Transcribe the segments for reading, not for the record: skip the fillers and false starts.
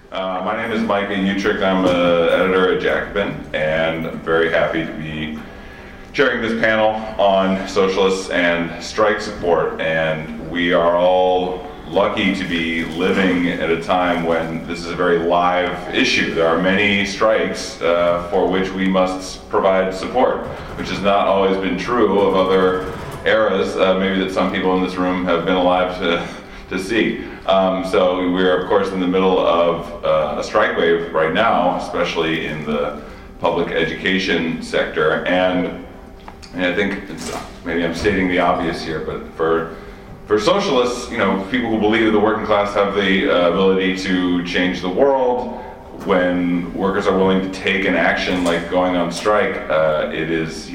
My name is Micah Utrick. I'm an editor at Jacobin, and I'm very happy to be chairing this panel on socialists and strike support. And we are all lucky to be living at a time when this is a very live issue. There are many strikes for which we must provide support, which has not always been true of other eras, maybe that some people in this room have been alive to see. So we're of course in the middle of a strike wave right now, especially in the public education sector. And I think maybe I'm stating the obvious here, but for socialists, people who believe that the working class have the ability to change the world, when workers are willing to take an action like going on strike, it is,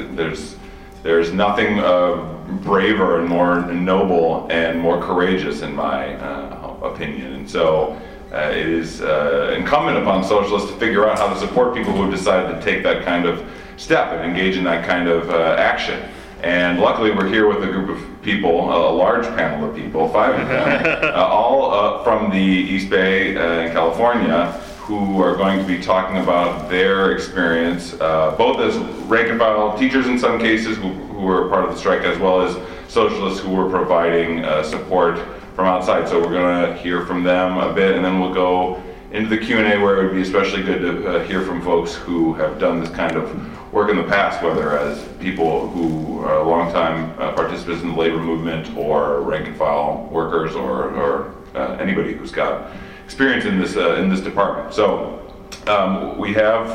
there's nothing braver and more noble and more courageous in my opinion. And so it is incumbent upon socialists to figure out how to support people who have decided to take that kind of step and engage in that kind of action. And luckily we're here with a group of people, a large panel of people, 5 of them, all from the East Bay in California, who are going to be talking about their experience, both as rank and file teachers in some cases who were part of the strike, as well as socialists who were providing support from outside. So we're going to hear from them a bit, and then we'll go into the Q&A, where it would be especially good to hear from folks who have done this kind of work in the past, whether as people who are longtime participants in the labor movement, or rank and file workers, or anybody who's got experience in this department. So we're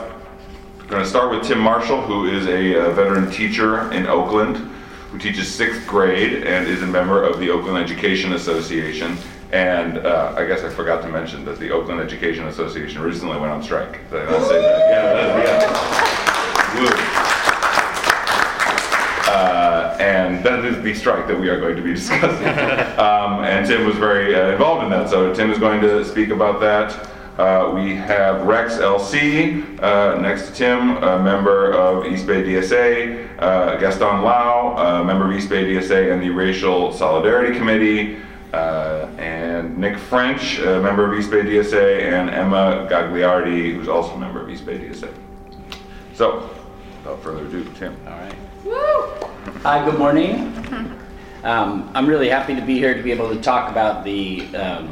going to start with Tim Marshall, who is a veteran teacher in Oakland, who teaches 6th grade and is a member of the Oakland Education Association. And I guess I forgot to mention that the Oakland Education Association recently went on strike. Did I not say that? And that is the strike that we are going to be discussing. And Tim was very involved in that, so Tim is going to speak about that. We have Rex LC next to Tim, a member of East Bay DSA, Gaston Lau, a member of East Bay DSA and the Racial Solidarity Committee, and Nick French, a member of East Bay DSA, and Emma Gagliardi, who's also a member of East Bay DSA. So, without further ado, Tim. All right. Woo! Hi, good morning. I'm really happy to be here to be able to talk about the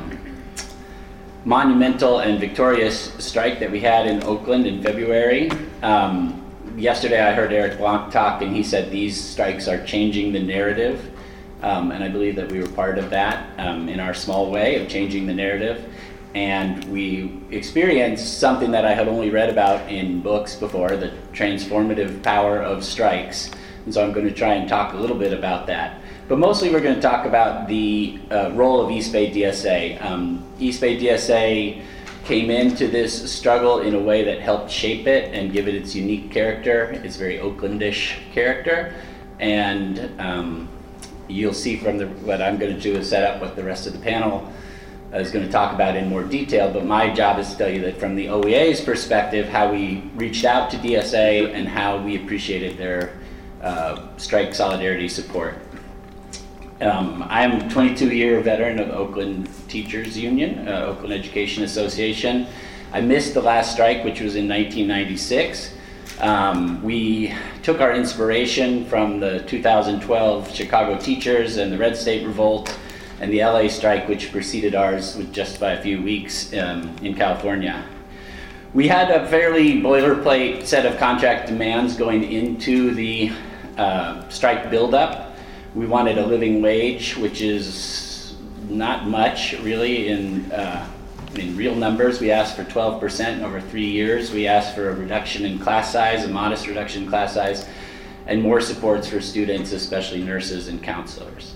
monumental and victorious strike that we had in Oakland in February. Yesterday I heard Eric Blanc talk, and he said these strikes are changing the narrative. And I believe that we were part of that in our small way of changing the narrative. And we experienced something that I had only read about in books before, the transformative power of strikes. And so I'm going to try and talk a little bit about that. But mostly we're going to talk about the role of East Bay DSA. East Bay DSA came into this struggle in a way that helped shape it and give it its unique character, its very Oaklandish character. And you'll see from what I'm going to do is set up what the rest of the panel is going to talk about in more detail, but my job is to tell you that from the OEA's perspective, how we reached out to DSA and how we appreciated their strike solidarity support. I'm a 22-year veteran of Oakland Teachers Union, Oakland Education Association. I missed the last strike, which was in 1996. We took our inspiration from the 2012 Chicago Teachers and the Red State Revolt and the LA strike, which preceded ours with just by a few weeks in California. We had a fairly boilerplate set of contract demands going into the strike buildup. We wanted a living wage, which is not much really in real numbers. We asked for 12% over 3 years. We asked for a reduction in class size, a modest reduction in class size, and more supports for students, especially nurses and counselors.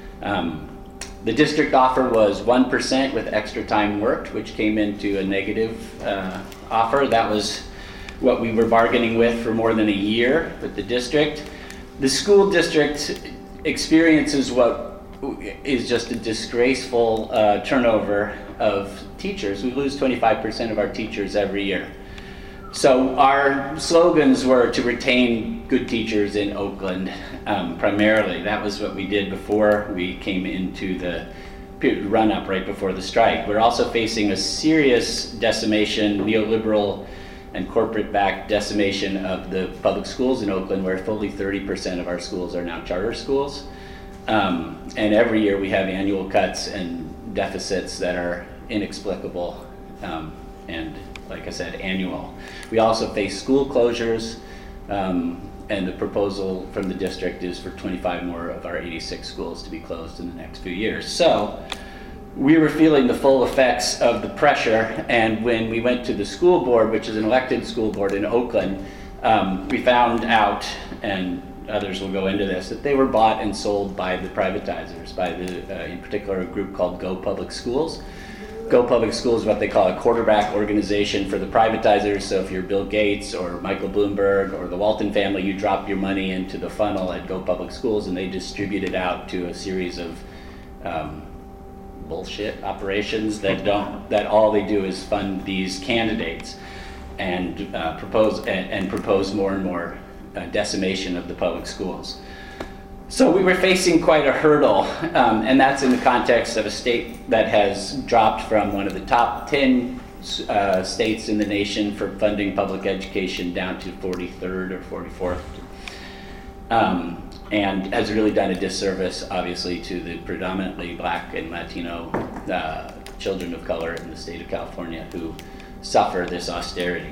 The district offer was 1% with extra time worked, which came into a negative offer. That was what we were bargaining with for more than a year with the district. The school district experiences what is just a disgraceful turnover of teachers. We lose 25% of our teachers every year. So our slogans were to retain good teachers in Oakland, primarily. That was what we did before we came into the run up right before the strike. We're also facing a serious decimation, neoliberal and corporate-backed decimation of the public schools in Oakland, where fully 30% of our schools are now charter schools. And every year we have annual cuts and deficits that are inexplicable and, like I said, annual. We also face school closures, and the proposal from the district is for 25 more of our 86 schools to be closed in the next few years. So we were feeling the full effects of the pressure, and when we went to the school board, which is an elected school board in Oakland, we found out, and others will go into this, that they were bought and sold by the privatizers, by the, in particular, a group called Go Public Schools. Go Public Schools is what they call a quarterback organization for the privatizers. So if you're Bill Gates or Michael Bloomberg or the Walton family, you drop your money into the funnel at Go Public Schools, and they distribute it out to a series of bullshit operations that all they do is fund these candidates and propose more and more decimation of the public schools. So we were facing quite a hurdle, and that's in the context of a state that has dropped from one of the top 10 states in the nation for funding public education down to 43rd or 44th, and has really done a disservice, obviously, to the predominantly Black and Latino children of color in the state of California who suffer this austerity.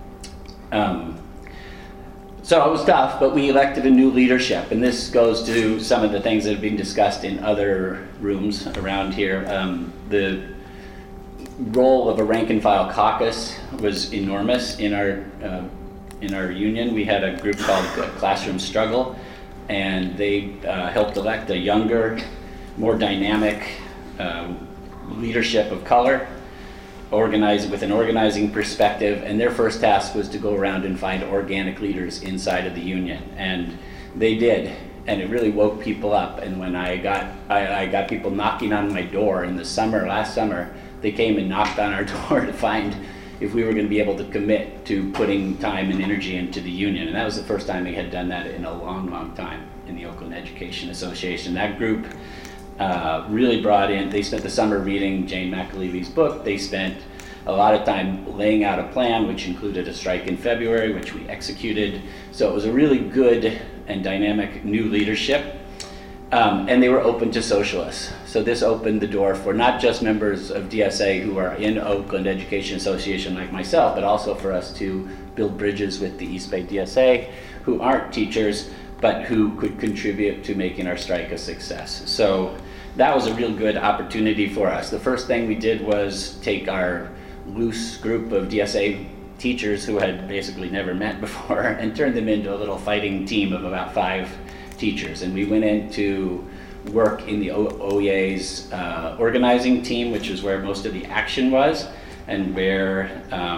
So it was tough, but we elected a new leadership, and this goes to some of the things that have been discussed in other rooms around here. The role of a rank and file caucus was enormous in our union. We had a group called Classroom Struggle, and they helped elect a younger, more dynamic leadership of color, organized with an organizing perspective, and their first task was to go around and find organic leaders inside of the union, and they did, and it really woke people up. And when I got people knocking on my door in the summer, last summer, they came and knocked on our door to find if we were going to be able to commit to putting time and energy into the union, and that was the first time we had done that in a long, long time in the Oakland Education Association. That group really brought in, they spent the summer reading Jane McAlevy's book. They spent a lot of time laying out a plan, which included a strike in February, which we executed. So it was a really good and dynamic new leadership. And they were open to socialists. So this opened the door for not just members of DSA who are in Oakland Education Association like myself, but also for us to build bridges with the East Bay DSA who aren't teachers, but who could contribute to making our strike a success. So that was a real good opportunity for us. The first thing we did was take our loose group of DSA teachers who had basically never met before and turn them into a little fighting team of about 5 teachers. And we went in to work in the OEA's organizing team, which is where most of the action was, and where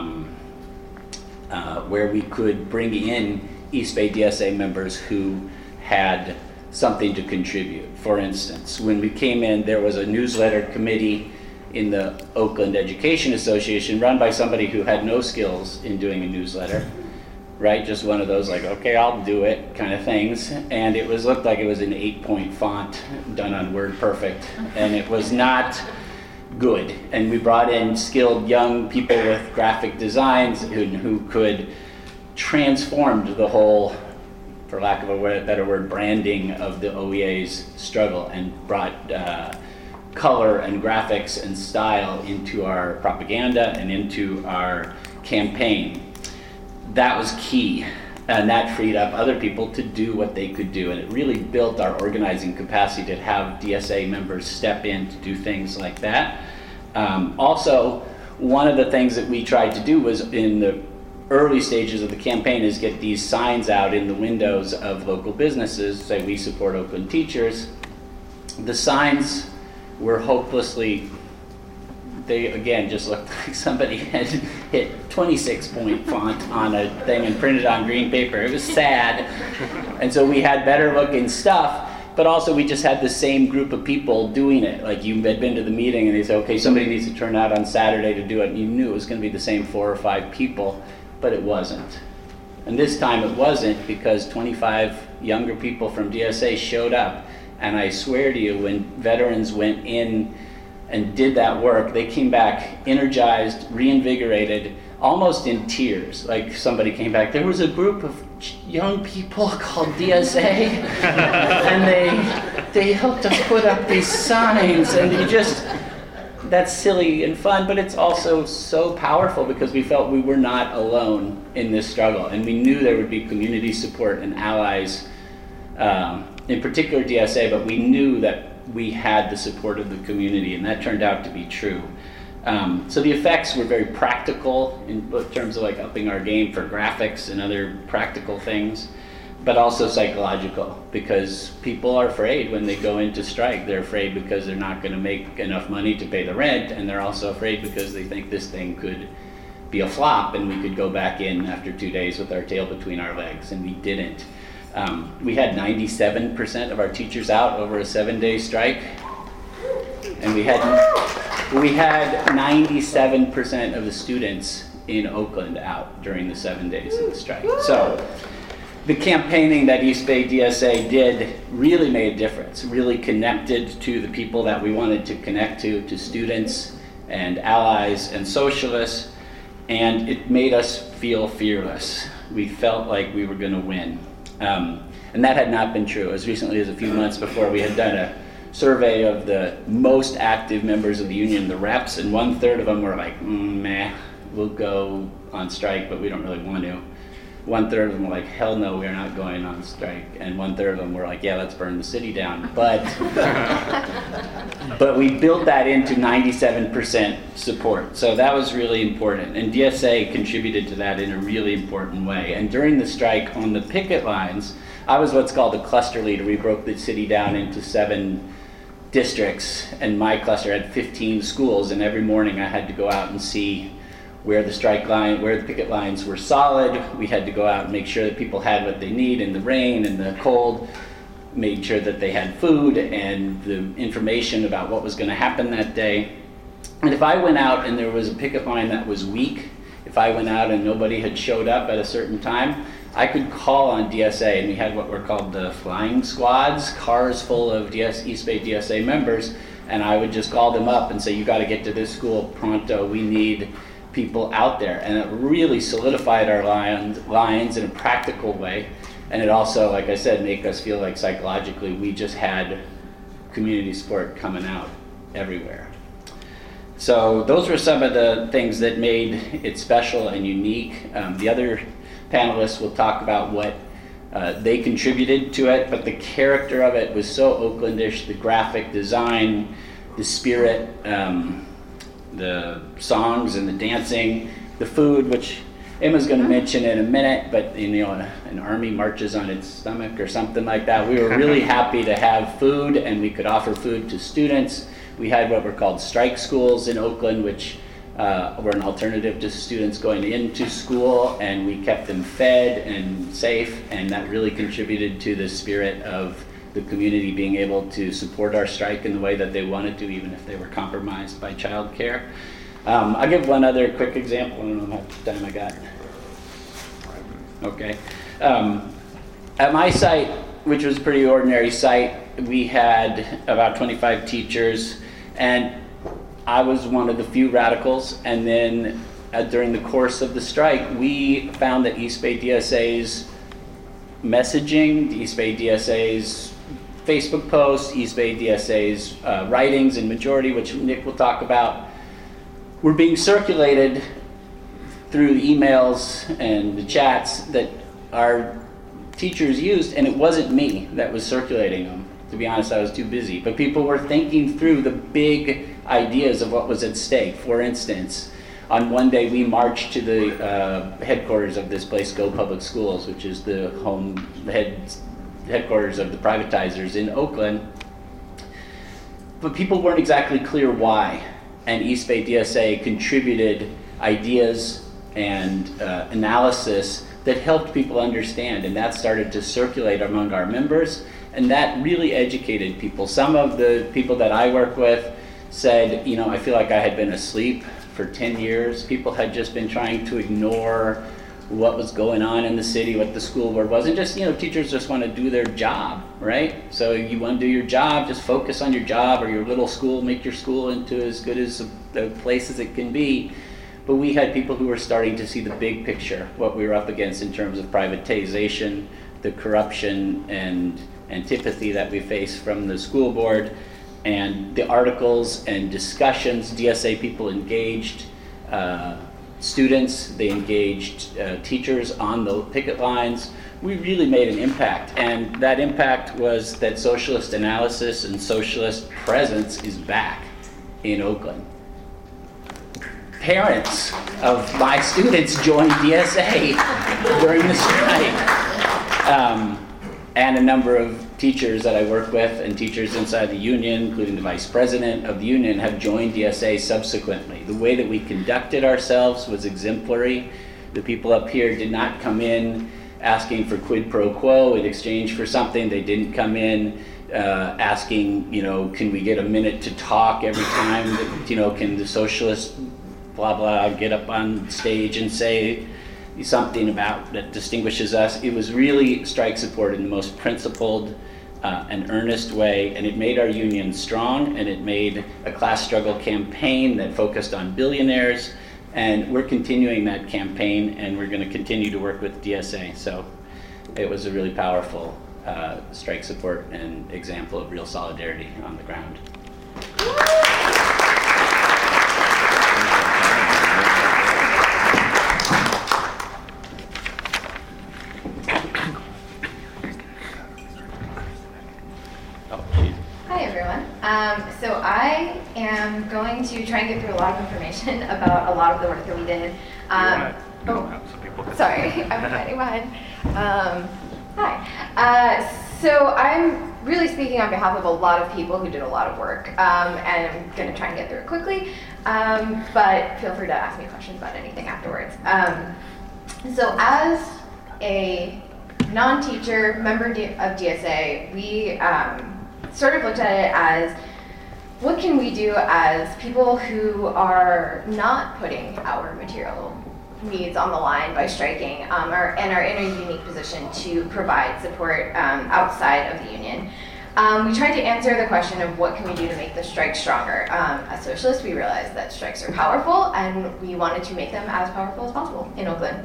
we could bring in East Bay DSA members who had something to contribute. For instance, when we came in, there was a newsletter committee in the Oakland Education Association run by somebody who had no skills in doing a newsletter, right? Just one of those like, okay, I'll do it kind of things. And it looked like it was an 8-point font done on WordPerfect, and it was not good. And we brought in skilled young people with graphic designs who could transform the whole, for lack of a better word, branding of the OEA's struggle, and brought color and graphics and style into our propaganda and into our campaign. That was key, and that freed up other people to do what they could do, and it really built our organizing capacity to have DSA members step in to do things like that. Also, one of the things that we tried to do was in the early stages of the campaign is get these signs out in the windows of local businesses, say we support Oakland teachers. The signs were hopelessly, they again just looked like somebody had hit 26-point font on a thing and printed on green paper. It was sad. And so we had better looking stuff, but also we just had the same group of people doing it. Like you had been to the meeting and they said, okay, somebody needs to turn out on Saturday to do it. And you knew it was going to be the same 4 or 5 people, but it wasn't. And this time it wasn't, because 25 younger people from DSA showed up. And I swear to you, when veterans went in and did that work, they came back energized, reinvigorated, almost in tears. Like somebody came back, there was a group of young people called DSA, and they helped us put up these signs, and that's silly and fun, but it's also so powerful because we felt we were not alone in this struggle, and we knew there would be community support and allies, in particular DSA, but we knew that we had the support of the community, and that turned out to be true. So the effects were very practical in terms of like upping our game for graphics and other practical things, but also psychological, because people are afraid when they go into strike. They're afraid because they're not going to make enough money to pay the rent, and they're also afraid because they think this thing could be a flop and we could go back in after 2 days with our tail between our legs, and we didn't. We had 97% of our teachers out over a 7-day strike, and we had 97% of the students in Oakland out during the 7 days of the strike. So the campaigning that East Bay DSA did really made a difference, really connected to the people that we wanted to connect to students and allies and socialists, and it made us feel fearless. We felt like we were going to win. And that had not been true. As recently as a few months before, we had done a survey of the most active members of the union, the reps, and 1/3 of them were like, meh, we'll go on strike, but we don't really want to. 1/3 of them were like, hell no, we're not going on strike. And 1/3 of them were like, yeah, let's burn the city down. But we built that into 97% support. So that was really important. And DSA contributed to that in a really important way. And during the strike on the picket lines, I was what's called a cluster leader. We broke the city down into 7 districts, and my cluster had 15 schools, and every morning I had to go out and see where the picket lines were solid. We had to go out and make sure that people had what they need in the rain and the cold, made sure that they had food and the information about what was going to happen that day. And if I went out and there was a picket line that was weak, if I went out and nobody had showed up at a certain time, I could call on DSA, and we had what were called the flying squads, cars full of East Bay DSA members, and I would just call them up and say, you got to get to this school pronto, we need people out there. And it really solidified our lines in a practical way, and it also, like I said, made us feel like psychologically we just had community support coming out everywhere. So those were some of the things that made it special and unique. The other panelists will talk about what they contributed to it, but the character of it was so Oaklandish, the graphic design, the spirit, the songs and the dancing, the food, which Emma's going to mention in a minute, but an army marches on its stomach or something like that. We were really happy to have food, and we could offer food to students. We had what were called strike schools in Oakland, which were an alternative to students going into school, and we kept them fed and safe, and that really contributed to the spirit of the community being able to support our strike in the way that they wanted to, even if they were compromised by childcare. I'll give one other quick example. I don't know how much time I got. Okay. At my site, which was a pretty ordinary site, we had about 25 teachers, and I was one of the few radicals, and then during the course of the strike, we found that East Bay DSA's messaging, East Bay DSA's Facebook posts, East Bay DSA's writings in majority, which Nick will talk about, were being circulated through the emails and the chats that our teachers used, and it wasn't me that was circulating them. To be honest, I was too busy. But people were thinking through the big ideas of what was at stake. For instance, on one day we marched to the headquarters of this place, Go Public Schools, which is the headquarters of the privatizers in Oakland. But people weren't exactly clear why. And East Bay DSA contributed ideas and analysis that helped people understand, and that started to circulate among our members, and that really educated people. Some of the people that I work with said, I feel like I had been asleep for 10 years. People had just been trying to ignore what was going on in the city, what the school board was, and just, teachers just want to do their job, right? So you want to do your job, just focus on your job or your little school, make your school into as good as a place as it can be. But we had people who were starting to see the big picture, what we were up against in terms of privatization, the corruption and antipathy that we face from the school board, and the articles and discussions. DSA people engaged students, they engaged teachers on the picket lines. We really made an impact, and that impact was that socialist analysis and socialist presence is back in Oakland. Parents of my students joined DSA during the strike. And a number of teachers that I work with and teachers inside the union, including the vice president of the union, have joined DSA subsequently. The way that we conducted ourselves was exemplary. The people up here did not come in asking for quid pro quo in exchange for something. They didn't come in asking, can we get a minute to talk every time that, can the socialist blah blah get up on stage and say something about that distinguishes us. It was really strike support in the most principled and earnest way, and it made our union strong, and it made a class struggle campaign that focused on billionaires, and we're continuing that campaign, and we're going to continue to work with DSA. So it was a really powerful strike support and example of real solidarity on the ground. So I am going to try and get through a lot of information about a lot of the work that we did. Sorry, I'm hiding behind. Hi. So I'm really speaking on behalf of a lot of people who did a lot of work, and I'm going to try and get through it quickly, but feel free to ask me questions about anything afterwards. So as a non-teacher member of DSA, we sort of looked at it as, what can we do as people who are not putting our material needs on the line by striking, and are in a unique position to provide support outside of the union? We tried to answer the question of what can we do to make the strike stronger. As socialists, we realized that strikes are powerful, and we wanted to make them as powerful as possible in Oakland.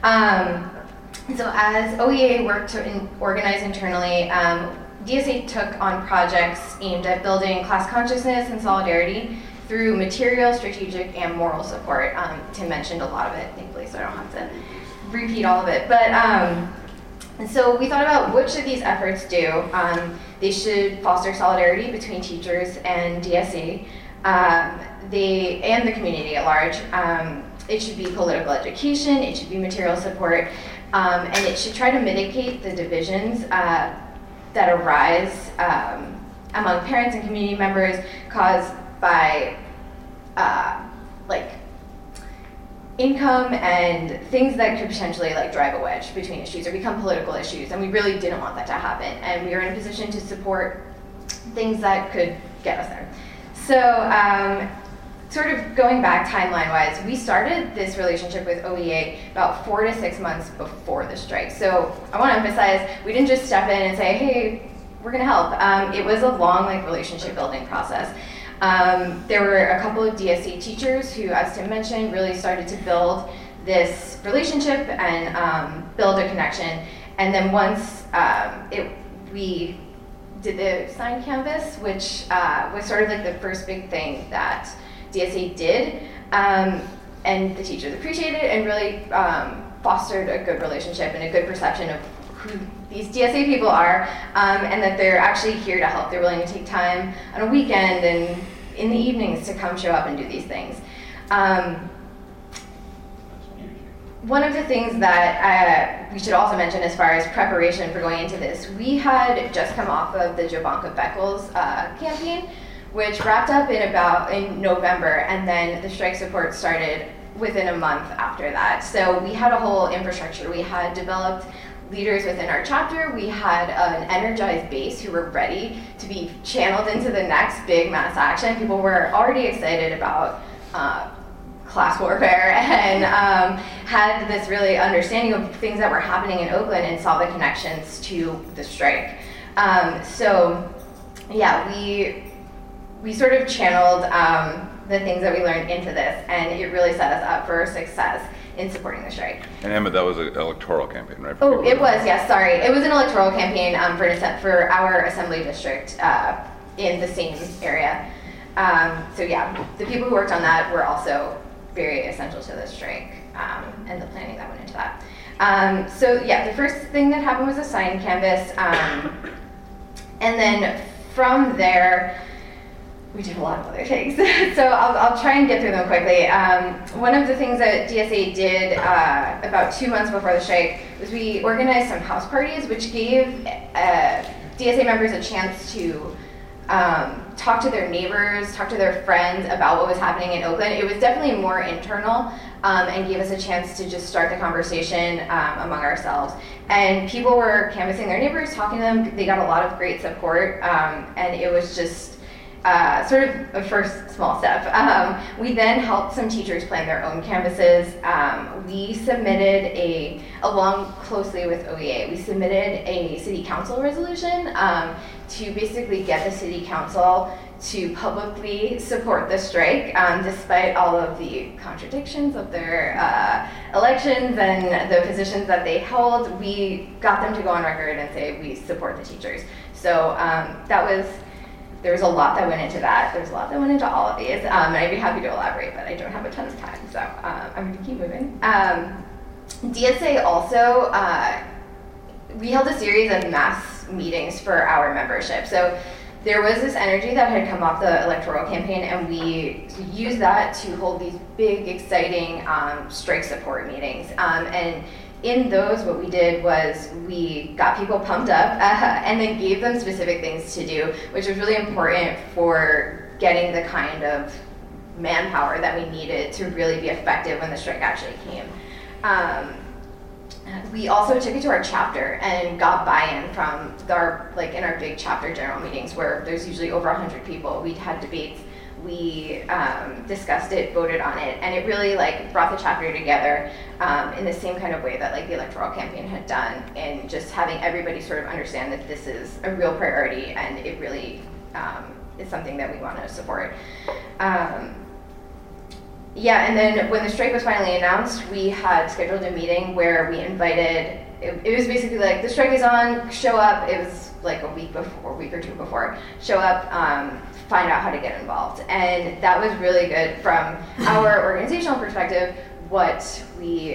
So as OEA worked to organize internally, DSA took on projects aimed at building class consciousness and solidarity through material, strategic, and moral support. Tim mentioned a lot of it, thankfully, so I don't have to repeat all of it. But and so we thought about what should these efforts do. They should foster solidarity between teachers and DSA, and the community at large. It should be political education, it should be material support, and it should try to mitigate the divisions that arise among parents and community members caused by income and things that could potentially drive a wedge between issues or become political issues, and we really didn't want that to happen, and we were in a position to support things that could get us there. So sort of going back timeline-wise, we started this relationship with OEA about 4 to 6 months before the strike. So I want to emphasize, we didn't just step in and say, hey, we're going to help. It was a long relationship building process. There were a couple of DSA teachers who, as Tim mentioned, really started to build this relationship and build a connection. And then once we did the signed canvas, which was sort of the first big thing that DSA did, and the teachers appreciated it and really fostered a good relationship and a good perception of who these DSA people are, and that they're actually here to help. They're willing to take time on a weekend and in the evenings to come show up and do these things. One of the things that we should also mention as far as preparation for going into this, we had just come off of the Jovanka Beckles campaign, which wrapped up in November, and then the strike support started within a month after that. So we had a whole infrastructure. We had developed leaders within our chapter. We had an energized base who were ready to be channeled into the next big mass action. People were already excited about class warfare and had this really understanding of things that were happening in Oakland and saw the connections to the strike. So yeah, we sort of channeled the things that we learned into this, and it really set us up for success in supporting the strike. And Emma, that was an electoral campaign, right? Oh, it was, yes, sorry. It was an electoral campaign for our assembly district in the same area. So yeah, the people who worked on that were also very essential to the strike and the planning that went into that. So yeah, the first thing that happened was a sign canvas. And then from there, we did a lot of other things. So I'll try and get through them quickly. One of the things that DSA did about 2 months before the strike was we organized some house parties, which gave DSA members a chance to talk to their neighbors, talk to their friends about what was happening in Oakland. It was definitely more internal and gave us a chance to just start the conversation among ourselves. And people were canvassing their neighbors, talking to them. They got a lot of great support, and it was just sort of a first small step. We then helped some teachers plan their own canvases. We submitted along closely with OEA, we submitted a city council resolution to basically get the city council to publicly support the strike, despite all of the contradictions of their elections and the positions that they held. We got them to go on record and say we support the teachers. So there was a lot that went into that. There's a lot that went into all of these, and I'd be happy to elaborate, but I don't have a ton of time, so I'm gonna keep moving. DSA also, we held a series of mass meetings for our membership. So there was this energy that had come off the electoral campaign, and we used that to hold these big, exciting strike support meetings. And in those, what we did was we got people pumped up and then gave them specific things to do, which was really important for getting the kind of manpower that we needed to really be effective when the strike actually came. We also took it to our chapter and got buy-in from in our big chapter general meetings where there's usually over 100 people. We had debates. We discussed it, voted on it, and it really brought the chapter together in the same kind of way that the electoral campaign had done, and just having everybody sort of understand that this is a real priority and it really is something that we want to support. Yeah, and then when the strike was finally announced, we had scheduled a meeting where we invited, it was basically the strike is on, show up. It was a week or two before, show up, find out how to get involved. And that was really good from our organizational perspective, what we,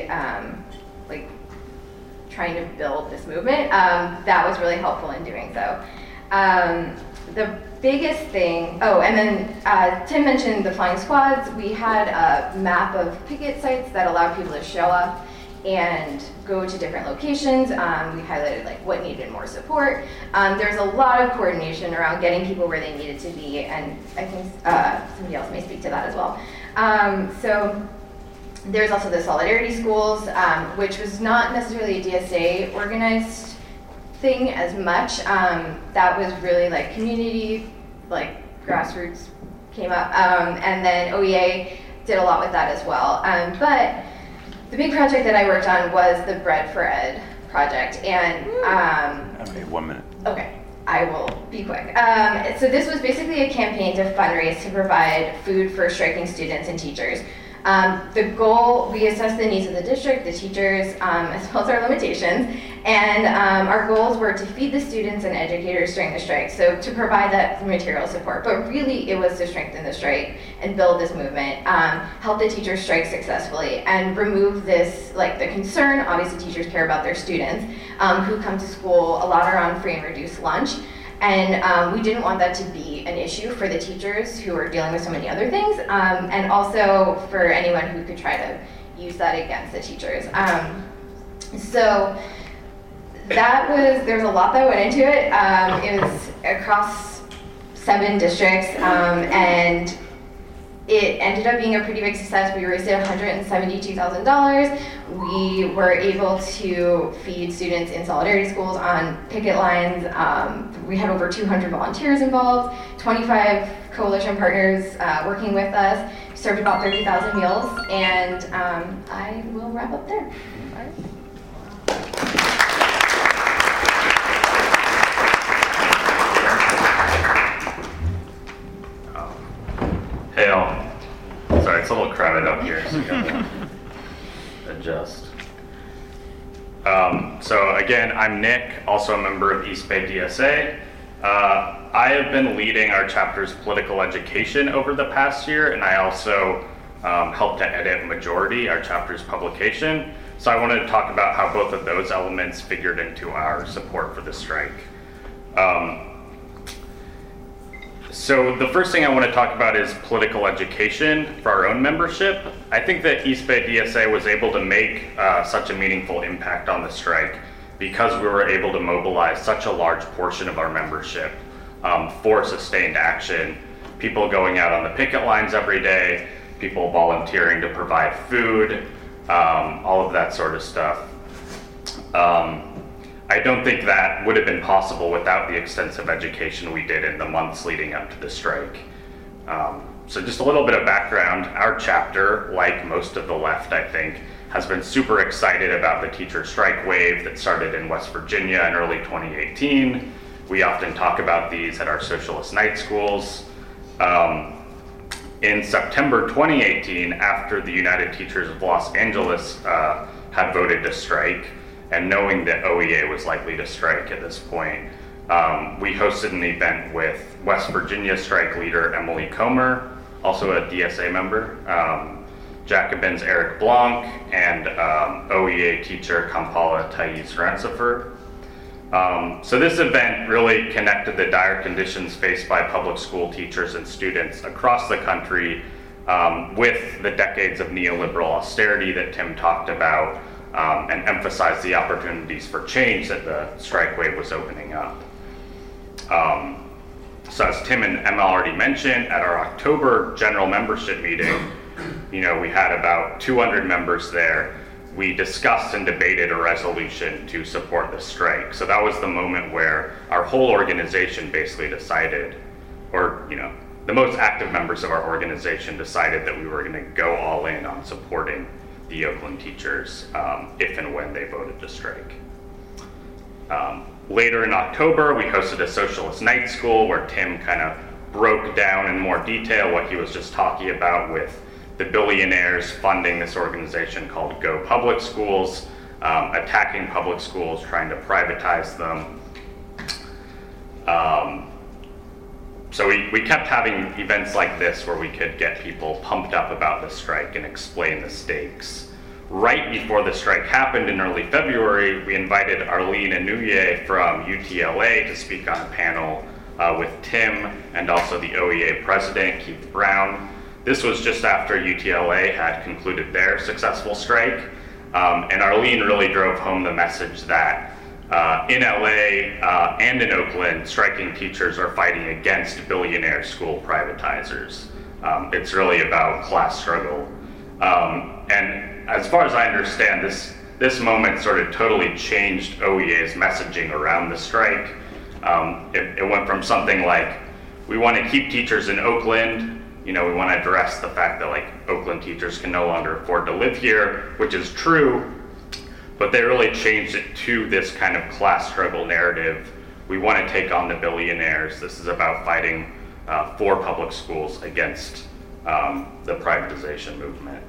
trying to build this movement. That was really helpful in doing so. The biggest thing, and then Tim mentioned the flying squads. We had a map of picket sites that allowed people to show up and go to different locations. We highlighted what needed more support. There's a lot of coordination around getting people where they needed to be, and I think somebody else may speak to that as well. So there's also the Solidarity Schools, which was not necessarily a DSA organized thing as much. That was really community, grassroots came up, and then OEA did a lot with that as well. But the big project that I worked on was the Bread for Ed project, and Okay, 1 minute. okay, I will be quick. So this was basically a campaign to fundraise to provide food for striking students and teachers. The goal, we assessed the needs of the district, the teachers, as well as our limitations, and our goals were to feed the students and educators during the strike, so to provide that material support, but really it was to strengthen the strike and build this movement, help the teachers strike successfully, and remove this, the concern. Obviously teachers care about their students who come to school. A lot are on free and reduced lunch. And we didn't want that to be an issue for the teachers who are dealing with so many other things, and also for anyone who could try to use that against the teachers. So there's a lot that went into it. It was across 7 districts, and it ended up being a pretty big success. We raised $172,000. We were able to feed students in Solidarity Schools on picket lines. We had over 200 volunteers involved, 25 coalition partners working with us served about 30,000 meals, and I will wrap up there. Hey all. Sorry, it's a little crowded up here, so you gotta adjust. So again, I'm Nick, also a member of East Bay DSA. I have been leading our chapter's political education over the past year, and I also helped to edit Majority, our chapter's publication. So I wanted to talk about how both of those elements figured into our support for the strike. So the first thing I want to talk about is political education for our own membership. I think that East Bay DSA was able to make such a meaningful impact on the strike because we were able to mobilize such a large portion of our membership for sustained action. People going out on the picket lines every day, people volunteering to provide food, all of that sort of stuff. I don't think that would have been possible without the extensive education we did in the months leading up to the strike. So just a little bit of background, our chapter, like most of the left, I think, has been super excited about the teacher strike wave that started in West Virginia in early 2018. We often talk about these at our socialist night schools. In September 2018, after the United Teachers of Los Angeles had voted to strike, and knowing that OEA was likely to strike at this point, we hosted an event with West Virginia strike leader Emily Comer, also a DSA member, Jacobin's Eric Blanc, and OEA teacher Kampala Thais Rancifer. So this event really connected the dire conditions faced by public school teachers and students across the country with the decades of neoliberal austerity that Tim talked about, and emphasized the opportunities for change that the strike wave was opening up. So as Tim and Emma already mentioned, at our October general membership meeting, we had about 200 members there. We discussed and debated a resolution to support the strike. So that was the moment where our whole organization basically decided, or the most active members of our organization decided that we were going to go all in on supporting the Oakland teachers if and when they voted to strike. Later in October, we hosted a socialist night school where Tim kind of broke down in more detail what he was just talking about with the billionaires funding this organization called Go Public Schools, attacking public schools, trying to privatize them. So we kept having events like this where we could get people pumped up about the strike and explain the stakes. Right before the strike happened in early February, we invited Arlene Inouye from UTLA to speak on a panel with Tim and also the OEA president, Keith Brown. This was just after UTLA had concluded their successful strike, and Arlene really drove home the message that in LA and in Oakland, striking teachers are fighting against billionaire school privatizers. It's really about class struggle. And as far as I understand, this moment sort of totally changed OEA's messaging around the strike. It went from something like, we want to keep teachers in Oakland, we want to address the fact that Oakland teachers can no longer afford to live here, which is true, but they really changed it to this kind of class struggle narrative. We want to take on the billionaires. This is about fighting for public schools against the privatization movement.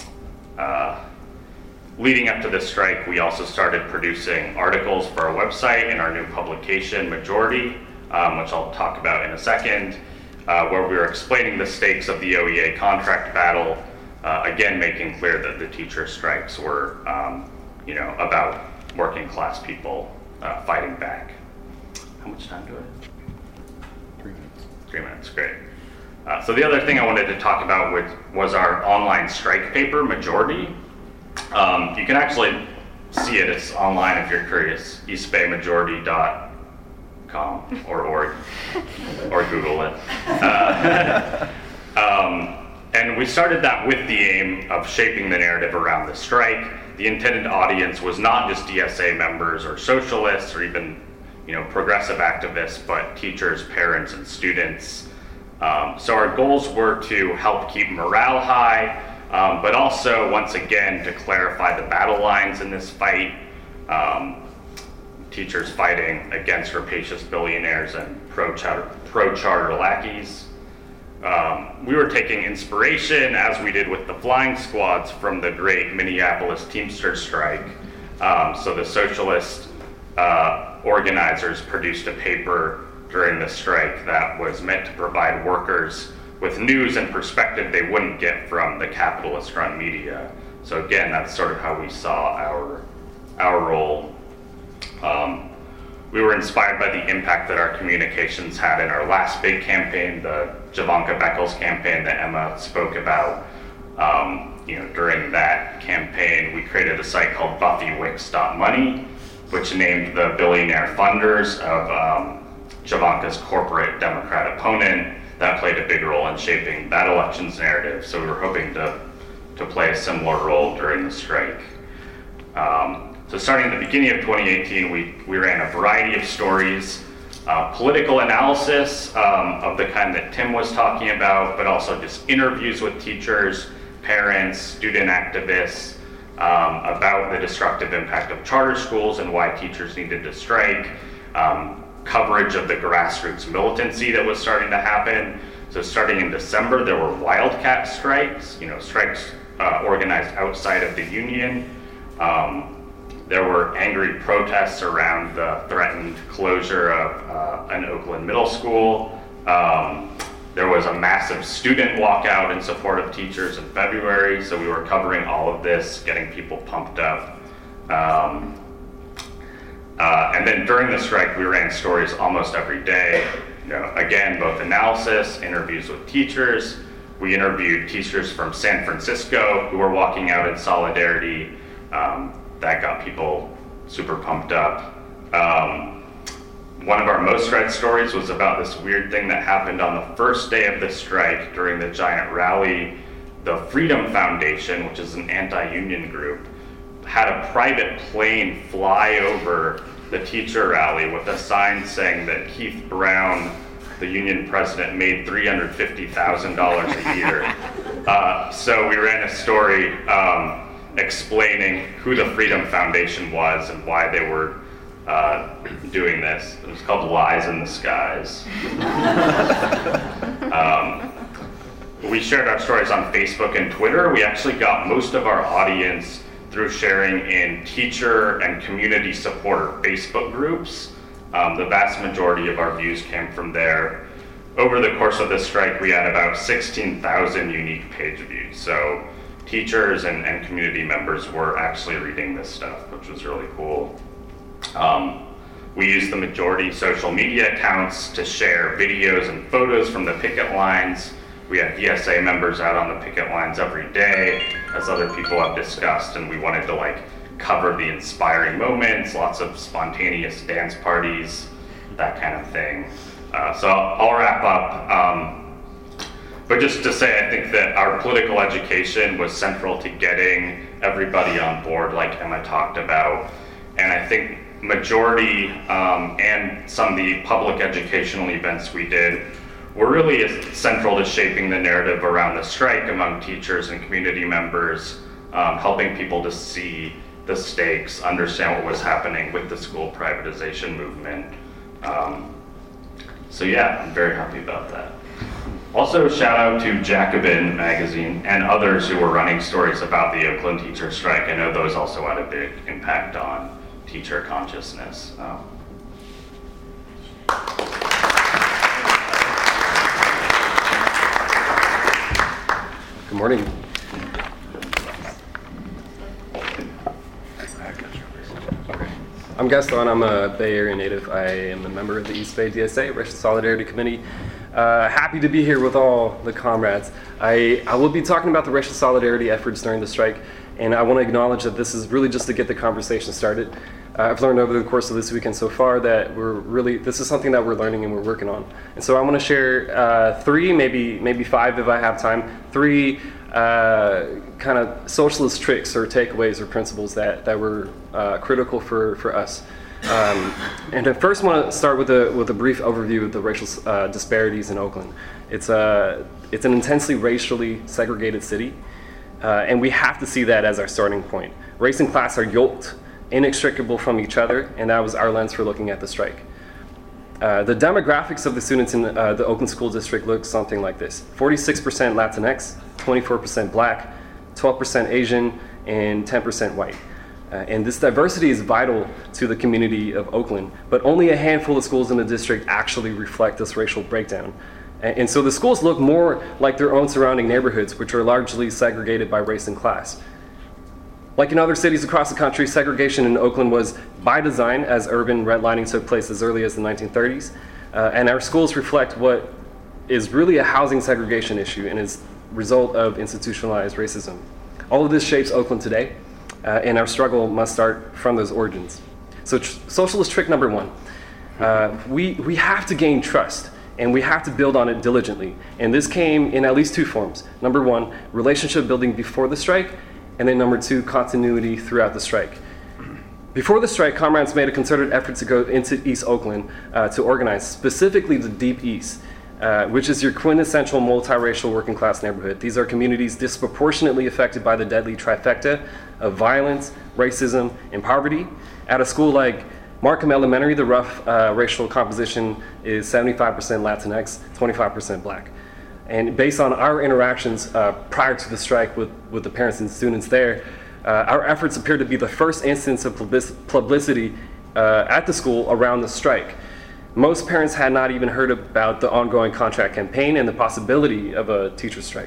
Leading up to this strike, we also started producing articles for our website and our new publication, Majority, which I'll talk about in a second, where we were explaining the stakes of the OEA contract battle, again making clear that the teacher strikes were about working class people fighting back. How much time do I have? 3 minutes. 3 minutes, great. So the other thing I wanted to talk about was our online strike paper, Majority. You can actually see it. It's online if you're curious, eastbaymajority.com or org, or Google it. And we started that with the aim of shaping the narrative around the strike. The intended audience was not just DSA members or socialists or even progressive activists, but teachers, parents, and students. So our goals were to help keep morale high, but also, once again, to clarify the battle lines in this fight. Teachers fighting against rapacious billionaires and pro-charter lackeys. We were taking inspiration, as we did with the flying squads, from the great Minneapolis Teamsters strike. So the socialist organizers produced a paper during the strike that was meant to provide workers with news and perspective they wouldn't get from the capitalist-run media. So again, that's sort of how we saw our role. We were inspired by the impact that our communications had in our last big campaign, the Javanka Beckles campaign that Emma spoke about. During that campaign, we created a site called BuffyWix.money, which named the billionaire funders of Javanka's corporate Democrat opponent. That played a big role in shaping that election's narrative, so we were hoping to play a similar role during the strike. So starting at the beginning of 2018, we ran a variety of stories, political analysis of the kind that Tim was talking about, but also just interviews with teachers, parents, student activists, about the destructive impact of charter schools and why teachers needed to strike, coverage of the grassroots militancy that was starting to happen. So starting in December, there were wildcat strikes, strikes organized outside of the union. There were angry protests around the threatened closure of an Oakland middle school. There was a massive student walkout in support of teachers in February, so we were covering all of this, getting people pumped up. And then during the strike, we ran stories almost every day. Again, both analysis, interviews with teachers. We interviewed teachers from San Francisco who were walking out in solidarity. That got people super pumped up. One of our most read stories was about this weird thing that happened on the first day of the strike during the giant rally. The Freedom Foundation, which is an anti-union group, had a private plane fly over the teacher rally with a sign saying that Keith Brown, the union president, made $350,000 a year. So we ran a story explaining who the Freedom Foundation was and why they were doing this. It was called Lies in the Skies. We shared our stories on Facebook and Twitter. We actually got most of our audience through sharing in teacher and community supporter Facebook groups. The vast majority of our views came from there. Over the course of this strike, we had about 16,000 unique page views. So teachers and community members were actually reading this stuff, which was really cool. We used the majority social media accounts to share videos and photos from the picket lines. We had VSA members out on the picket lines every day, as other people have discussed, and we wanted to cover the inspiring moments, lots of spontaneous dance parties, that kind of thing. So I'll wrap up. But just to say, I think that our political education was central to getting everybody on board, like Emma talked about. And I think majority and some of the public educational events we did were really central to shaping the narrative around the strike among teachers and community members, helping people to see the stakes, understand what was happening with the school privatization movement. So yeah, I'm very happy about that. Also, shout out to Jacobin magazine and others who were running stories about the Oakland teacher strike. I know those also had a big impact on teacher consciousness. Good morning. I'm Gaston. I'm a Bay Area native. I am a member of the East Bay DSA, Racial Solidarity Committee. Happy to be here with all the comrades. I will be talking about the racial solidarity efforts during the strike, and I want to acknowledge that this is really just to get the conversation started. I've learned over the course of this weekend so far that this is something that we're learning and we're working on. And so I want to share three, maybe five if I have time, three kind of socialist tricks or takeaways or principles that were critical for us. And I first want to start with a brief overview of the racial disparities in Oakland. It's an intensely racially segregated city, and we have to see that as our starting point. Race and class are yoked, inextricable from each other, and that was our lens for looking at the strike. The demographics of the students in the Oakland School District look something like this: 46% Latinx, 24% Black, 12% Asian, and 10% white. And this diversity is vital to the community of Oakland, but only a handful of schools in the district actually reflect this racial breakdown. And so the schools look more like their own surrounding neighborhoods, which are largely segregated by race and class. Like in other cities across the country, segregation in Oakland was by design, as urban redlining took place as early as the 1930s. And our schools reflect what is really a housing segregation issue and is a result of institutionalized racism. All of this shapes Oakland today, and our struggle must start from those origins. So socialist trick number one, we have to gain trust, and we have to build on it diligently. And this came in at least two forms. Number one, relationship building before the strike, and then number two, continuity throughout the strike. Before the strike, comrades made a concerted effort to go into East Oakland to organize, specifically the Deep East, which is your quintessential multiracial working class neighborhood. These are communities disproportionately affected by the deadly trifecta of violence, racism, and poverty. At a school like Markham Elementary, the rough racial composition is 75% Latinx, 25% Black. And based on our interactions prior to the strike with the parents and students there, our efforts appear to be the first instance of publicity at the school around the strike. Most parents had not even heard about the ongoing contract campaign and the possibility of a teacher strike.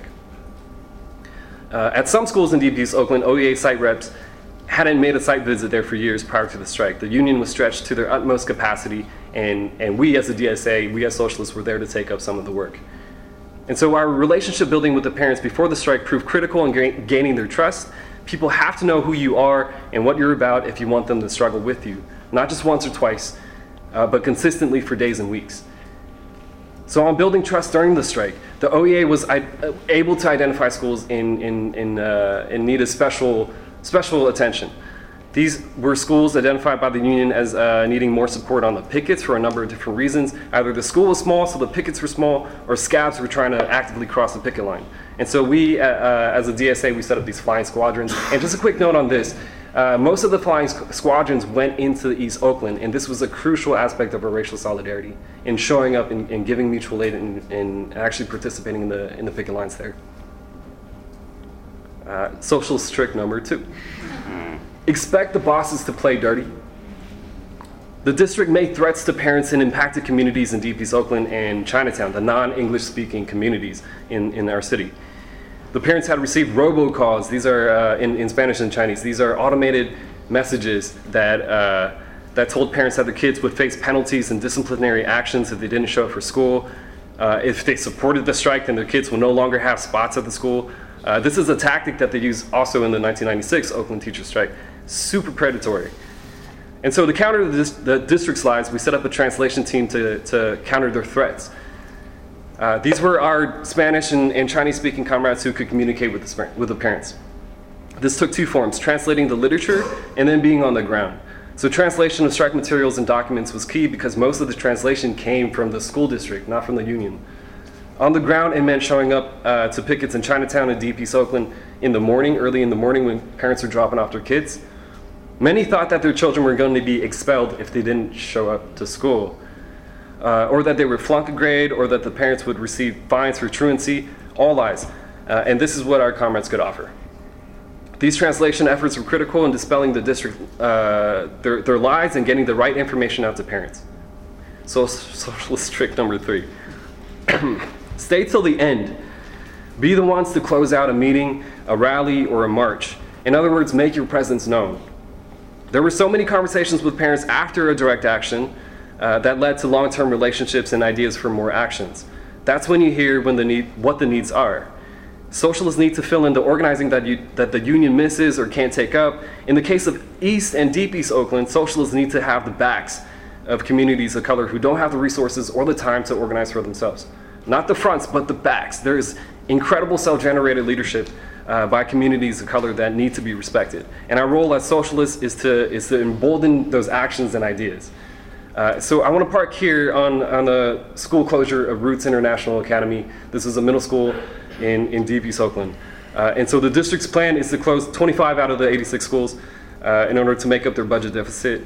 At some schools in Deep East Oakland, OEA site reps hadn't made a site visit there for years prior to the strike. The union was stretched to their utmost capacity, and we as the DSA, we as socialists, were there to take up some of the work. And so our relationship building with the parents before the strike proved critical in gaining their trust. People have to know who you are and what you're about if you want them to struggle with you, not just once or twice, but consistently for days and weeks. So on building trust during the strike, the OEA was able to identify schools in need of special attention. These were schools identified by the union as needing more support on the pickets for a number of different reasons. Either the school was small, so the pickets were small, or scabs were trying to actively cross the picket line. And so we, as a DSA, we set up these flying squadrons. And just a quick note on this, most of the flying squadrons went into East Oakland, and this was a crucial aspect of our racial solidarity in showing up and giving mutual aid and actually participating in the picket lines there. Socialist trick number two. Expect the bosses to play dirty. The district made threats to parents in impacted communities in Deep East Oakland and Chinatown, the non-English speaking communities in our city. The parents had received robocalls. These are in Spanish and Chinese. These are automated messages that told parents that the kids would face penalties and disciplinary actions if they didn't show up for school. If they supported the strike, then their kids will no longer have spots at the school. This is a tactic that they used also in the 1996 Oakland teacher strike. Super predatory. And so to counter the district's lies, we set up a translation team to counter their threats. These were our Spanish and Chinese-speaking comrades who could communicate with the parents. This took two forms: translating the literature and then being on the ground. So translation of strike materials and documents was key because most of the translation came from the school district, not from the union. On the ground, it meant showing up to pickets in Chinatown and Deep East Oakland in the morning, early in the morning when parents were dropping off their kids. Many thought that their children were going to be expelled if they didn't show up to school, or that they would flunk a grade, or that the parents would receive fines for truancy. All lies. And this is what our comrades could offer. These translation efforts were critical in dispelling the district, their lies and getting the right information out to parents. So socialist trick number three. Stay till the end. Be the ones to close out a meeting, a rally, or a march. In other words, make your presence known. There were so many conversations with parents after a direct action that led to long-term relationships and ideas for more actions. That's when you hear what the needs are. Socialists need to fill in the organizing that the union misses or can't take up. In the case of East and Deep East Oakland, socialists need to have the backs of communities of color who don't have the resources or the time to organize for themselves. Not the fronts, but the backs. There's incredible self-generated leadership by communities of color that need to be respected. And our role as socialists is to embolden those actions and ideas. So I want to park here on the school closure of Roots International Academy. This is a middle school in Deep East Oakland. And so the district's plan is to close 25 out of the 86 schools in order to make up their budget deficit.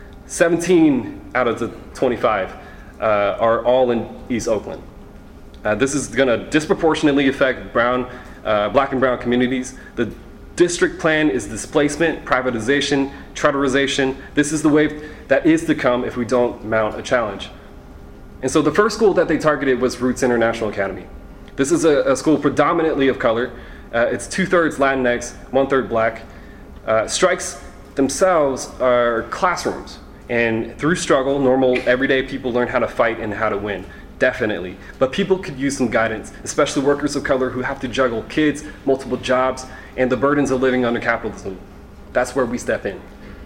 17 out of the 25 are all in East Oakland. This is going to disproportionately affect Black and brown communities. The district plan is displacement, privatization, charterization. This is the wave that is to come if we don't mount a challenge. And so the first school that they targeted was Roots International Academy. This is a school predominantly of color. It's 2/3 Latinx, 1/3 Black. Strikes themselves are classrooms. And through struggle, normal, everyday people learn how to fight and how to win. Definitely. But people could use some guidance, especially workers of color who have to juggle kids, multiple jobs, and the burdens of living under capitalism. That's where we step in.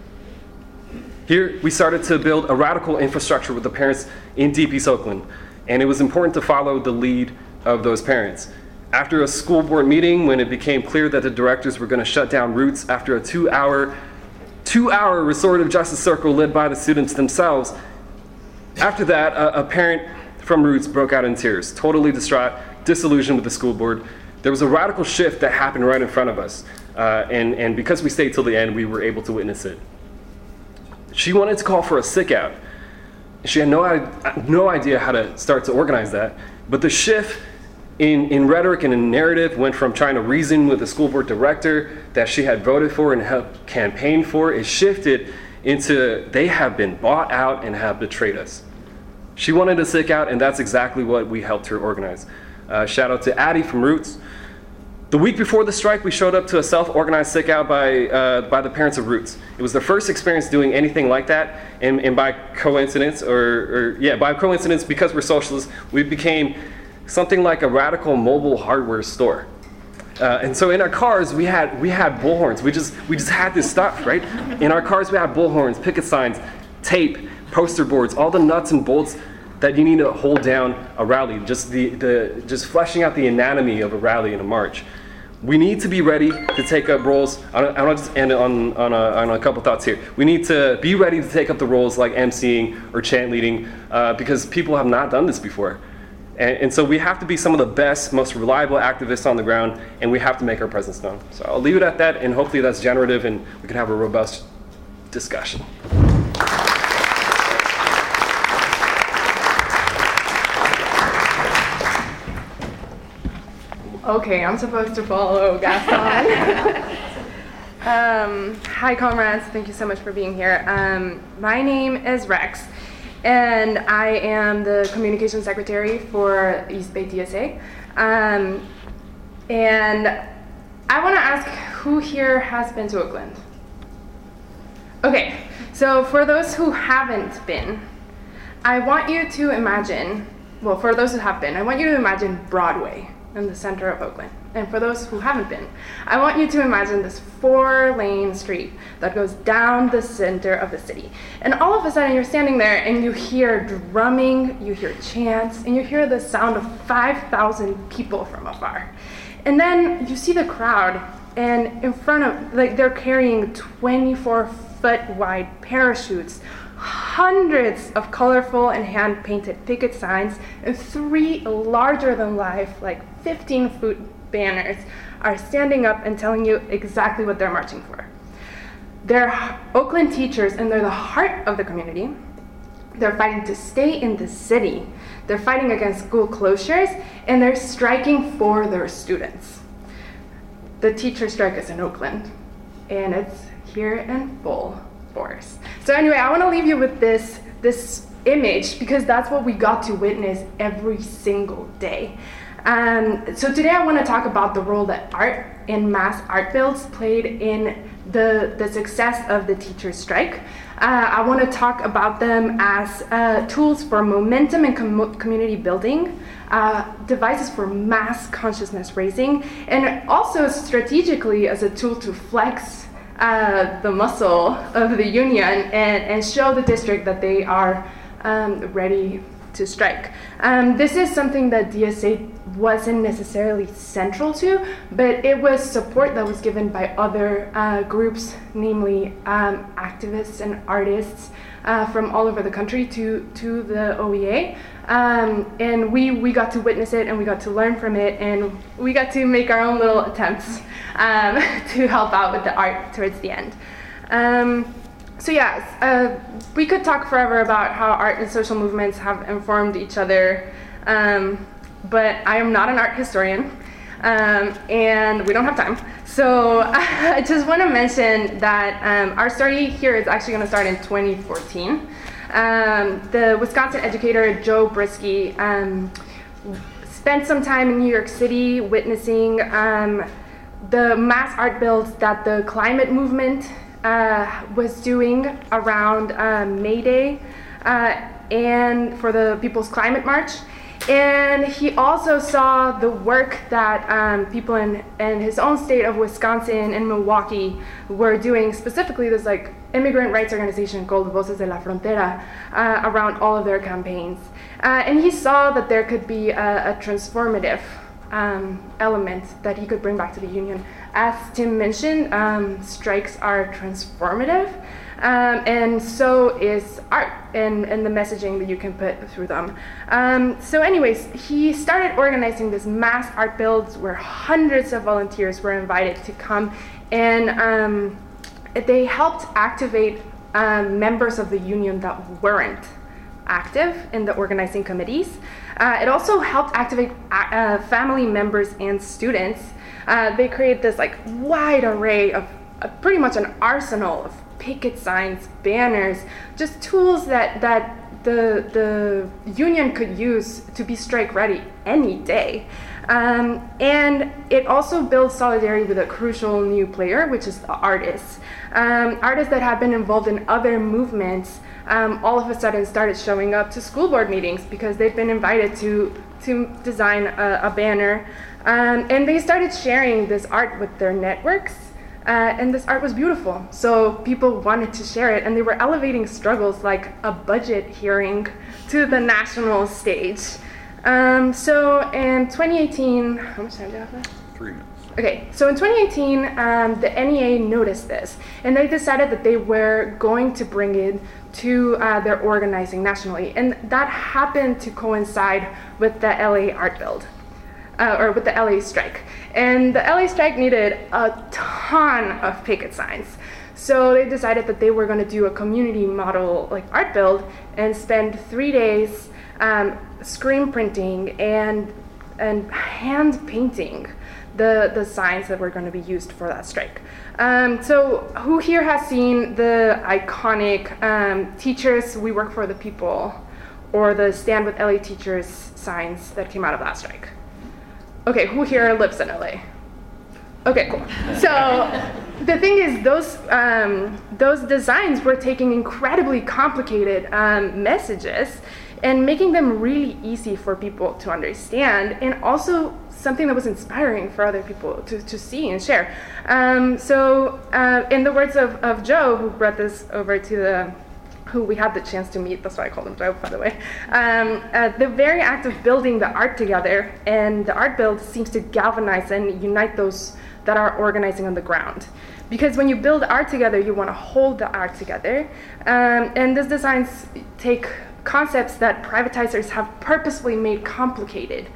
Here, we started to build a radical infrastructure with the parents in Deep East Oakland, and it was important to follow the lead of those parents. After a school board meeting, when it became clear that the directors were going to shut down Roots after a two-hour restorative justice circle led by the students themselves, after that, a parent from Roots broke out in tears, totally distraught, disillusioned with the school board. There was a radical shift that happened right in front of us, and because we stayed till the end, we were able to witness it. She wanted to call for a sick-out. She had no idea how to start to organize that, but the shift in rhetoric and in narrative went from trying to reason with the school board director that she had voted for and helped campaign for. It shifted into they have been bought out and have betrayed us. She wanted to sick out, and that's exactly what we helped her organize. Shout out to Addie from Roots. The week before the strike, we showed up to a self-organized sick out by the parents of Roots. It was their first experience doing anything like that, and by coincidence, by coincidence, because we're socialists, we became something like a radical mobile hardware store. And so in our cars, we had bullhorns. We just had this stuff, right? In our cars, we had bullhorns, picket signs, tape, poster boards, all the nuts and bolts that you need to hold down a rally, just fleshing out the anatomy of a rally and a march. We need to be ready to take up roles. I want to just end on a couple thoughts here. We need to be ready to take up the roles like emceeing or chant leading because people have not done this before. And so we have to be some of the best, most reliable activists on the ground, and we have to make our presence known. So I'll leave it at that, and hopefully that's generative and we can have a robust discussion. Okay, I'm supposed to follow Gaston. Hi, comrades. Thank you so much for being here. My name is Rex, and I am the communications secretary for East Bay DSA. And I want to ask who here has been to Oakland? Okay, so for those who haven't been, I want you to imagine, well, for those who have been, I want you to imagine Broadway in the center of Oakland. And for those who haven't been, I want you to imagine this 4-lane street that goes down the center of the city. And all of a sudden you're standing there and you hear drumming, you hear chants, and you hear the sound of 5,000 people from afar. And then you see the crowd, and in front of, like, they're carrying 24-foot wide parachutes, hundreds of colorful and hand-painted picket signs, and 3 larger-than-life, like 15-foot banners are standing up and telling you exactly what they're marching for. They're Oakland teachers, and they're the heart of the community. They're fighting to stay in the city. They're fighting against school closures, and they're striking for their students. The teacher strike is in Oakland, and it's here in full force. So anyway, I want to leave you with this image, because that's what we got to witness every single day. So today I want to talk about the role that art and mass art builds played in the success of the teachers' strike. I want to talk about them as tools for momentum and community building, devices for mass consciousness raising, and also strategically as a tool to flex the muscle of the union and show the district that they are ready to strike. This is something that DSA wasn't necessarily central to, but it was support that was given by other groups, namely activists and artists from all over the country to the OEA. And we got to witness it, and we got to learn from it, and we got to make our own little attempts to help out with the art towards the end. So yeah, we could talk forever about how art and social movements have informed each other, but I am not an art historian, and we don't have time. So I just want to mention that our story here is actually going to start in 2014. The Wisconsin educator Joe Brisky spent some time in New York City witnessing the mass art builds that the climate movement was doing around May Day and for the People's Climate March. And he also saw the work that people in his own state of Wisconsin and Milwaukee were doing, specifically this like immigrant rights organization called Voces de la Frontera, around all of their campaigns. And he saw that there could be a transformative element that he could bring back to the union. As Tim mentioned, strikes are transformative, and so is art and the messaging that you can put through them. So anyways, he started organizing this mass art builds where hundreds of volunteers were invited to come, and they helped activate members of the union that weren't active in the organizing committees. It also helped activate family members and students. They created this like wide array of pretty much an arsenal of picket signs, banners, just tools that the union could use to be strike ready any day. And it also builds solidarity with a crucial new player, which is the artists. Artists that have been involved in other movements all of a sudden started showing up to school board meetings because they'd been invited to design a banner. And they started sharing this art with their networks. And this art was beautiful, so people wanted to share it, and they were elevating struggles like a budget hearing to the national stage. So in 2018, how much time do I have left? 3 minutes. Okay, so in 2018, the NEA noticed this, and they decided that they were going to bring it to their organizing nationally, and that happened to coincide with the LA art build. Or with the LA strike. And the LA strike needed a ton of picket signs. So they decided that they were going to do a community model like art build and spend 3 days screen printing and hand painting the signs that were going to be used for that strike. So who here has seen the iconic Teachers, We Work for the People, or the Stand with LA Teachers signs that came out of that strike? Okay, who here lives in LA? Okay, cool. So the thing is, those designs were taking incredibly complicated messages and making them really easy for people to understand, and also something that was inspiring for other people to see and share. So in the words of Joe, who brought this over to who we had the chance to meet, that's why I called him Joe, by the way. The very act of building the art together and the art build seems to galvanize and unite those that are organizing on the ground. Because when you build art together, you want to hold the art together. And these designs take concepts that privatizers have purposefully made complicated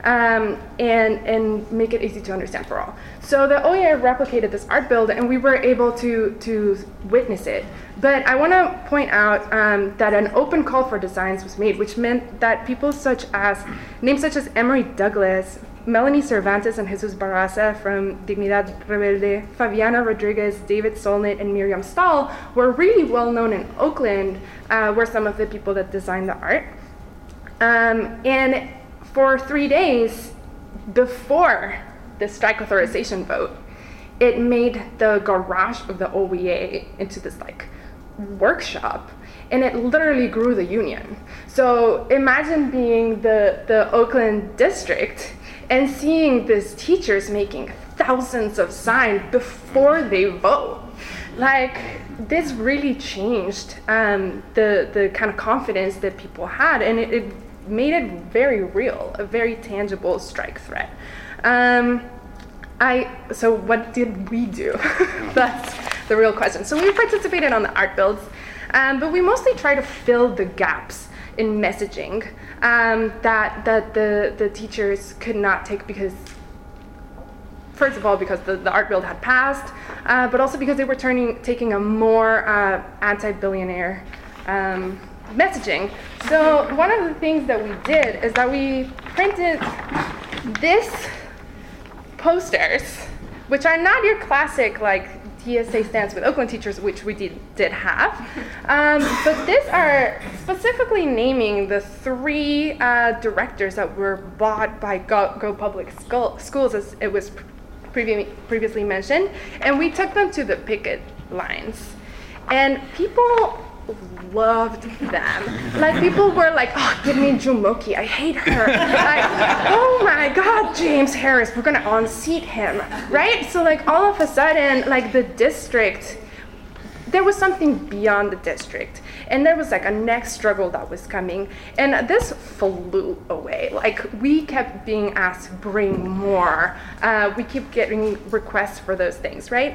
and make it easy to understand for all. So the OEA replicated this art build, and we were able to witness it. But I want to point out that an open call for designs was made, which meant that people names such as Emory Douglas, Melanie Cervantes and Jesus Barraza from Dignidad Rebelde, Fabiana Rodriguez, David Solnit, and Miriam Stahl were really well known in Oakland, were some of the people that designed the art. And for 3 days before the strike authorization vote, it made the garage of the OEA into this like workshop, and it literally grew the union. So imagine being the Oakland district and seeing these teachers making thousands of signs before they vote. Like, this really changed the kind of confidence that people had, and made it very real, a very tangible strike threat. So what did we do? That's the real question. So we participated on the art builds, but we mostly try to fill the gaps in messaging that the teachers could not take because, first of all, because the art build had passed, but also because they were taking a more anti-billionaire messaging. So one of the things that we did is that we printed this posters, which are not your classic like DSA Stands with Oakland Teachers, which we did have, but these are specifically naming the 3 directors that were bought by Go Public Schools, as it was previously mentioned, and we took them to the picket lines, and people loved them. Like, people were like, oh, give me Jumoke, I hate her. Like, oh my God, James Harris, we're gonna unseat him, right? So like all of a sudden, like the district, there was something beyond the district, and there was like a next struggle that was coming, and this flew away. Like, we kept being asked to bring more. We keep getting requests for those things, right?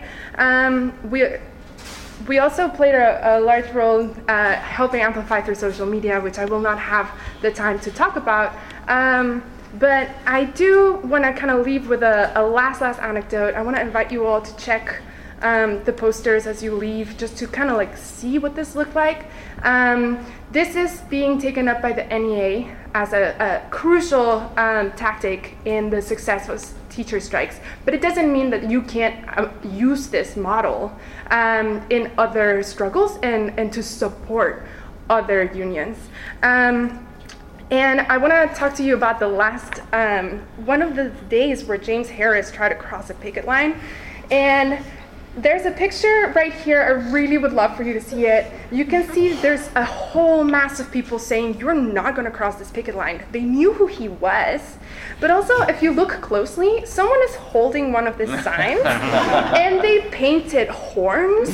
We also played a large role helping amplify through social media, which I will not have the time to talk about. But I do want to kind of leave with a last anecdote. I want to invite you all to check the posters as you leave, just to kind of like see what this looked like. This is being taken up by the NEA as a crucial tactic in the success of teacher strikes, but it doesn't mean that you can't use this model in other struggles and to support other unions. And I want to talk to you about the last, one of the days where James Harris tried to cross a picket line. And there's a picture right here. I really would love for you to see it. You can see there's a whole mass of people saying, you're not going to cross this picket line. They knew who he was. But also, if you look closely, someone is holding one of the signs, and they painted horns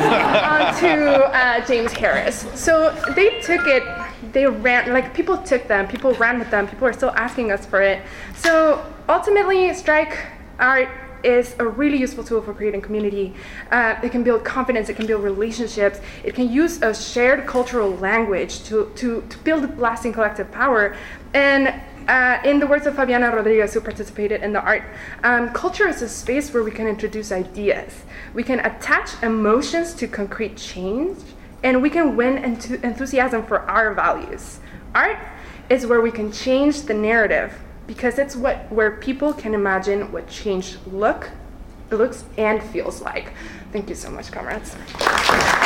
onto James Harris. So they took it, they ran, like people took them, people ran with them, people are still asking us for it. So ultimately, strike art is a really useful tool for creating community. It can build confidence, it can build relationships, it can use a shared cultural language to build lasting collective power. And in the words of Fabiana Rodriguez, who participated in the art, culture is a space where we can introduce ideas. We can attach emotions to concrete change, and we can win enthusiasm for our values. Art is where we can change the narrative, because it's where people can imagine what change looks and feels like. Thank you so much, comrades.